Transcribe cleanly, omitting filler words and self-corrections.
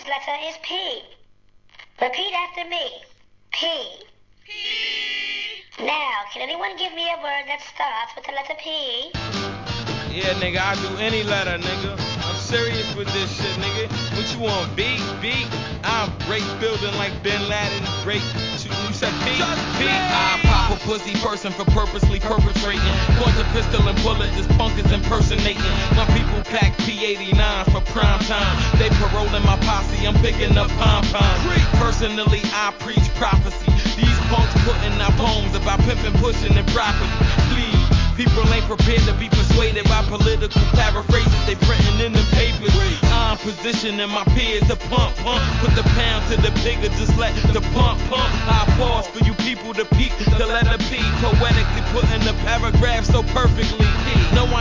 next letter is P. Repeat after me. P. Now, can anyone give me a word that starts with the letter P? Yeah, nigga, I do any letter, nigga. I'm serious with this shit, nigga. What you want, beat? I'm break building like Bin Laden. Break. You said P? I pop a pussy person for purposely perpetrating. Point the pistol and bullet, this punk is impersonating. My people pack P89 for prime time. They paroling my posse, I'm picking up pom-poms. Personally, I preach prophecy. These punks putting out poems about pimping, pushing, and property. Please. People ain't prepared to be persuaded by political paraphrases they printing in the papers. I'm positioning my peers to pump. Put the pound to the bigger, just let the pump. I pause for you people to peek, the letter P. Poetically putting the paragraph so perfectly. No, I